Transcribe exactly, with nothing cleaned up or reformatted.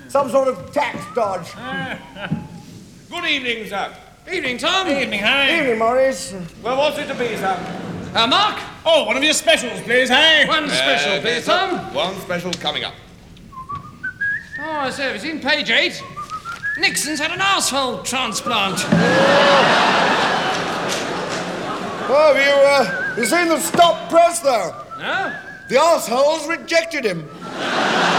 Some sort of tax dodge. Good evening, sir. Evening, Tom. Evening, Harry. Evening, Maurice. Well, what's it to be, sir? Uh, Mark? Oh, one of your specials, please, Harry. One special, Uh, please, sir. Tom. One special coming up. Oh, so it's in page eight. Nixon's had an arsehole transplant. Oh, have you, uh, you seen the stop press, though? No? The arseholes rejected him.